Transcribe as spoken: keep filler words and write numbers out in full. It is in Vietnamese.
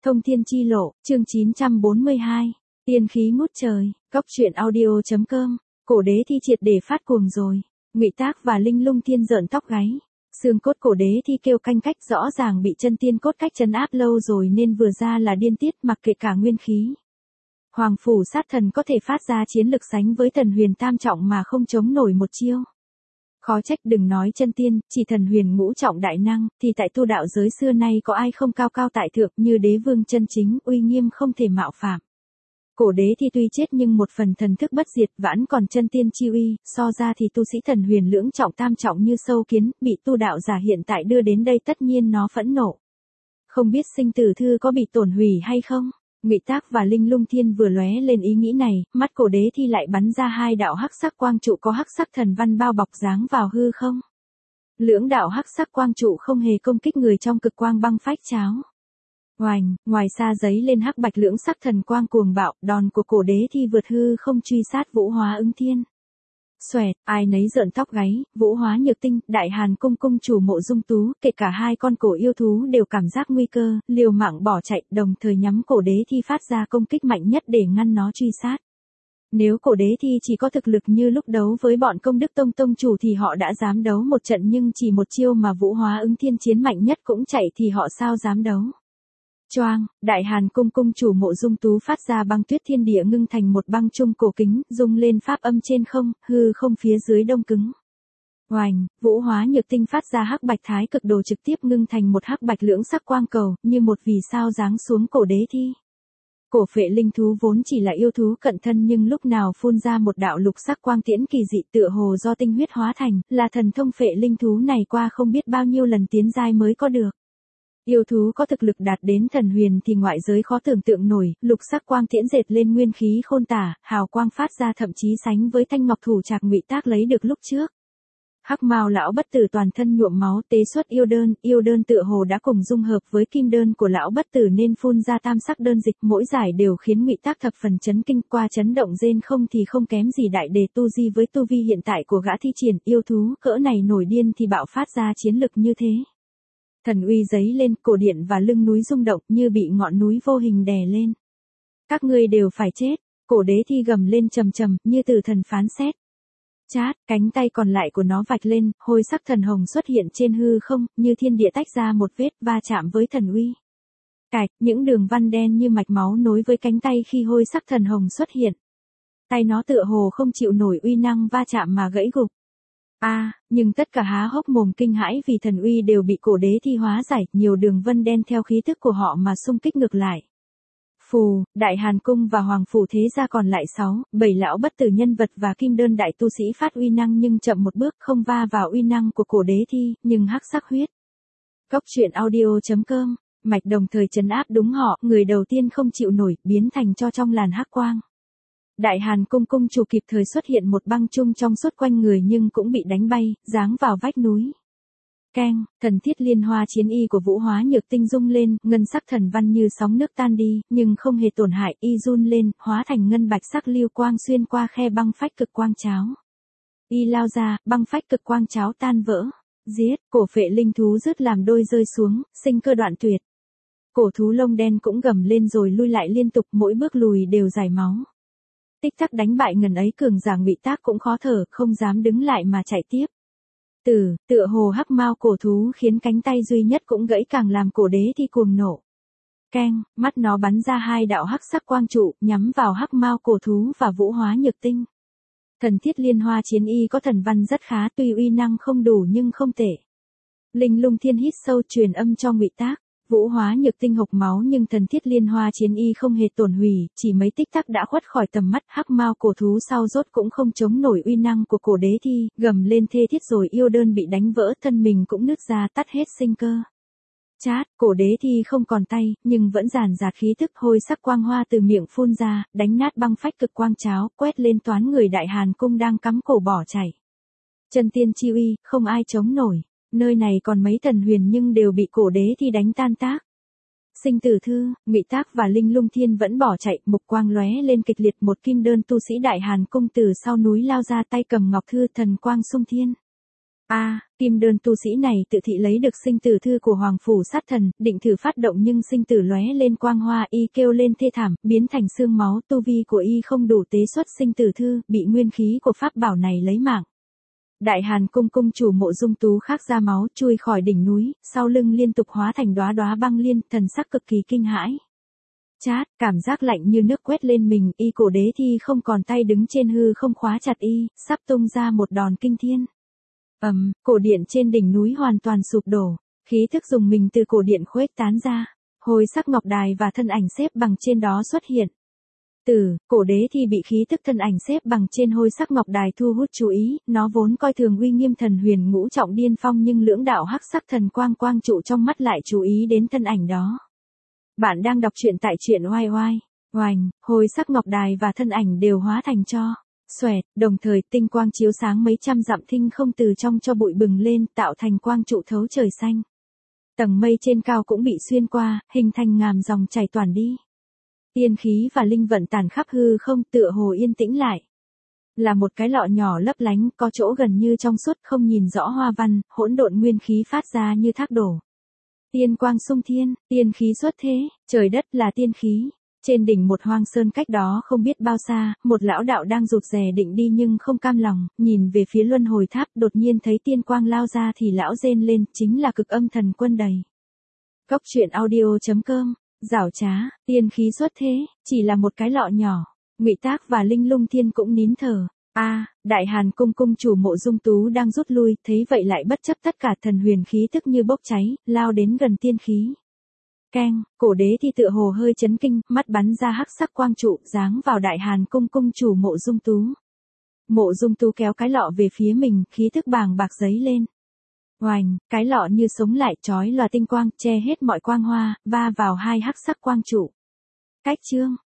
Thông thiên chi lộ, chương chín trăm bốn mươi hai. Tiên khí ngút trời, Cốc truyện audio chấm com. Cổ đế thi triệt để phát cuồng rồi. Ngụy Tác và Linh Lung Thiên rợn tóc gáy. Xương cốt cổ đế thi kêu canh cách rõ ràng bị chân tiên cốt cách trấn áp lâu rồi nên vừa ra là điên tiết mặc kệ cả nguyên khí. Hoàng phủ sát thần có thể phát ra chiến lực sánh với thần huyền tam trọng mà không chống nổi một chiêu. Khó trách đừng nói chân tiên, chỉ thần huyền ngũ trọng đại năng, thì tại tu đạo giới xưa nay có ai không cao cao tại thượng như đế vương chân chính, uy nghiêm không thể mạo phạm. Cổ đế thì tuy chết nhưng một phần thần thức bất diệt vẫn còn chân tiên chi uy, so ra thì tu sĩ thần huyền lưỡng trọng tam trọng như sâu kiến, bị tu đạo giả hiện tại đưa đến đây tất nhiên nó phẫn nộ. Không biết sinh tử thư có bị tổn hủy hay không? Ngụy Tác và Linh Lung Thiên vừa lóe lên ý nghĩ này, mắt cổ đế thi lại bắn ra hai đạo hắc sắc quang trụ có hắc sắc thần văn bao bọc dáng vào hư không. Lưỡng đạo hắc sắc quang trụ không hề công kích người trong cực quang băng phách cháo. Oành, ngoài xa giấy lên hắc bạch lưỡng sắc thần quang cuồng bạo, đòn của cổ đế thi vượt hư không truy sát Vũ Hóa Ứng Thiên. Xoẹt, ai nấy rợn tóc gáy, Vũ Hóa Nhược Tinh, Đại Hàn cung cung chủ Mộ Dung Tú, kể cả hai con cổ yêu thú đều cảm giác nguy cơ, liều mạng bỏ chạy, đồng thời nhắm cổ đế thi phát ra công kích mạnh nhất để ngăn nó truy sát. Nếu cổ đế thi chỉ có thực lực như lúc đấu với bọn Công Đức Tông tông chủ thì họ đã dám đấu một trận, nhưng chỉ một chiêu mà Vũ Hóa Ứng Thiên chiến mạnh nhất cũng chạy thì họ sao dám đấu. Choang, Đại Hàn cung cung chủ Mộ Dung Tú phát ra băng tuyết thiên địa ngưng thành một băng trung cổ kính, rung lên pháp âm trên không, hư không phía dưới đông cứng. Oành, Vũ Hóa Nhược Tinh phát ra hắc bạch thái cực đồ trực tiếp ngưng thành một hắc bạch lưỡng sắc quang cầu, như một vì sao giáng xuống cổ đế thi. Cổ phệ linh thú vốn chỉ là yêu thú cận thân nhưng lúc nào phun ra một đạo lục sắc quang tiễn kỳ dị tựa hồ do tinh huyết hóa thành, là thần thông phệ linh thú này qua không biết bao nhiêu lần tiến giai mới có được. Yêu thú có thực lực đạt đến thần huyền thì ngoại giới khó tưởng tượng nổi, lục sắc quang tiễn dệt lên nguyên khí khôn tả, hào quang phát ra thậm chí sánh với thanh ngọc thủ trạc Ngụy Tác lấy được lúc trước. Hắc Mao lão bất tử toàn thân nhuộm máu tế xuất yêu đơn, yêu đơn tựa hồ đã cùng dung hợp với kim đơn của lão bất tử nên phun ra tam sắc đơn dịch, mỗi giải đều khiến Ngụy Tác thập phần chấn kinh, qua chấn động rên không thì không kém gì đại đề tu di với tu vi hiện tại của gã thi triển, yêu thú cỡ này nổi điên thì bạo phát ra chiến lực như thế. Thần uy giấy lên, cổ điện và lưng núi rung động như bị ngọn núi vô hình đè lên. Các ngươi đều phải chết, cổ đế thi gầm lên trầm trầm như từ thần phán xét. Chát, cánh tay còn lại của nó vạch lên, hôi sắc thần hồng xuất hiện trên hư không, như thiên địa tách ra một vết va chạm với thần uy. Cạch, những đường văn đen như mạch máu nối với cánh tay khi hôi sắc thần hồng xuất hiện. Tay nó tựa hồ không chịu nổi uy năng va chạm mà gãy gục. A, à, nhưng tất cả há hốc mồm kinh hãi vì thần uy đều bị cổ đế thi hóa giải, nhiều đường vân đen theo khí tức của họ mà xung kích ngược lại. Phù, Đại Hàn cung và Hoàng phủ thế gia còn lại sáu, bảy lão bất tử nhân vật và kim đơn đại tu sĩ phát uy năng nhưng chậm một bước, không va vào uy năng của cổ đế thi, nhưng hắc sắc huyết. Cốc truyện audio chấm com, mạch đồng thời trấn áp đúng họ, người đầu tiên không chịu nổi, biến thành cho trong làn hắc quang. Đại Hàn cung cung chủ kịp thời xuất hiện một băng chung trong suốt quanh người nhưng cũng bị đánh bay, giáng vào vách núi. Keng, thần thiết liên hoa chiến y của Vũ Hóa Nhược Tinh rung lên, ngân sắc thần văn như sóng nước tan đi, nhưng không hề tổn hại, y run lên, hóa thành ngân bạch sắc lưu quang xuyên qua khe băng phách cực quang cháo. Y lao ra, băng phách cực quang cháo tan vỡ. Giết, cổ phệ linh thú rứt làm đôi rơi xuống, sinh cơ đoạn tuyệt. Cổ thú lông đen cũng gầm lên rồi lui lại liên tục, mỗi bước lùi đều giải máu. Tích tắc đánh bại ngần ấy cường giả Ngụy Tác cũng khó thở, không dám đứng lại mà chạy tiếp. Tử, tựa hồ hắc mao cổ thú khiến cánh tay duy nhất cũng gãy càng làm cổ đế thi cuồng nộ. Keng, mắt nó bắn ra hai đạo hắc sắc quang trụ, nhắm vào hắc mao cổ thú và Vũ Hóa Nhược Tinh. Thần thiết liên hoa chiến y có thần văn rất khá, tuy uy năng không đủ nhưng không tệ. Linh Lung Thiên hít sâu truyền âm cho Ngụy Tác. Vũ Hóa Nhược Tinh hộc máu nhưng thần thiết liên hoa chiến y không hề tổn hủy, chỉ mấy tích tắc đã khuất khỏi tầm mắt, hắc mao cổ thú sau rốt cũng không chống nổi uy năng của cổ đế thi, gầm lên thê thiết rồi yêu đơn bị đánh vỡ, thân mình cũng nứt ra tắt hết sinh cơ. Chát, cổ đế thi không còn tay, nhưng vẫn ràn rạt khí tức, hôi sắc quang hoa từ miệng phun ra, đánh nát băng phách cực quang cháo, quét lên toán người Đại Hàn cung đang cắm cổ bỏ chạy. Chân tiên chi uy, không ai chống nổi. Nơi này còn mấy thần huyền nhưng đều bị cổ đế thi đánh tan tác. Sinh tử thư, Ngụy Tác và Linh Lung Thiên vẫn bỏ chạy, mục quang lóe lên kịch liệt, một kim đơn tu sĩ Đại Hàn cung từ sau núi lao ra, tay cầm ngọc thư, thần quang xung thiên. A, kim đơn tu sĩ này tự thị lấy được sinh tử thư của Hoàng phủ sát thần, định thử phát động nhưng sinh tử lóe lên quang hoa, y kêu lên thê thảm, biến thành xương máu, tu vi của y không đủ tế xuất sinh tử thư, bị nguyên khí của pháp bảo này lấy mạng. Đại Hàn cung cung chủ Mộ Dung Tú khắc ra máu, chui khỏi đỉnh núi, sau lưng liên tục hóa thành đóa đóa băng liên, thần sắc cực kỳ kinh hãi. Chát, cảm giác lạnh như nước quét lên mình, y cổ đế thi không còn tay đứng trên hư không khóa chặt y, sắp tung ra một đòn kinh thiên. Ầm, um, cổ điện trên đỉnh núi hoàn toàn sụp đổ, khí thức dùng mình từ cổ điện khuếch tán ra, hồi sắc ngọc đài và thân ảnh xếp bằng trên đó xuất hiện. Từ, cổ đế thì bị khí tức thân ảnh xếp bằng trên hôi sắc ngọc đài thu hút chú ý, nó vốn coi thường uy nghiêm thần huyền ngũ trọng điên phong nhưng lưỡng đạo hắc sắc thần quang quang trụ trong mắt lại chú ý đến thân ảnh đó. Bạn đang đọc truyện tại truyện oai oai, oành, hồi sắc ngọc đài và thân ảnh đều hóa thành tro. Xoẹt, đồng thời tinh quang chiếu sáng mấy trăm dặm thinh không từ trong cho bụi bừng lên, tạo thành quang trụ thấu trời xanh. Tầng mây trên cao cũng bị xuyên qua, hình thành ngàm dòng chảy toàn đi. Tiên khí và linh vận tản khắp hư không, tựa hồ yên tĩnh lại. Là một cái lọ nhỏ lấp lánh, có chỗ gần như trong suốt, không nhìn rõ hoa văn, hỗn độn nguyên khí phát ra như thác đổ. Tiên quang sung thiên, tiên khí xuất thế, trời đất là tiên khí. Trên đỉnh một hoang sơn cách đó không biết bao xa, một lão đạo đang rụt rè định đi nhưng không cam lòng, nhìn về phía luân hồi tháp, đột nhiên thấy tiên quang lao ra thì lão rên lên, chính là cực âm thần quân đầy. Cốc truyện audio chấm com, giảo trá, tiên khí xuất thế, chỉ là một cái lọ nhỏ, Ngụy Tác và Linh Lung Thiên cũng nín thở. A, à, Đại Hàn cung cung chủ Mộ Dung Tú đang rút lui, thấy vậy lại bất chấp tất cả thần huyền khí tức như bốc cháy, lao đến gần tiên khí. Keng, cổ đế thì tựa hồ hơi chấn kinh, mắt bắn ra hắc sắc quang trụ, giáng vào Đại Hàn cung cung chủ Mộ Dung Tú. Mộ Dung Tú kéo cái lọ về phía mình, khí thức bàng bạc giấy lên. Oành, cái lọ như sống lại, chói lòa tinh quang, che hết mọi quang hoa, va vào hai hắc sắc quang trụ. Cách chương,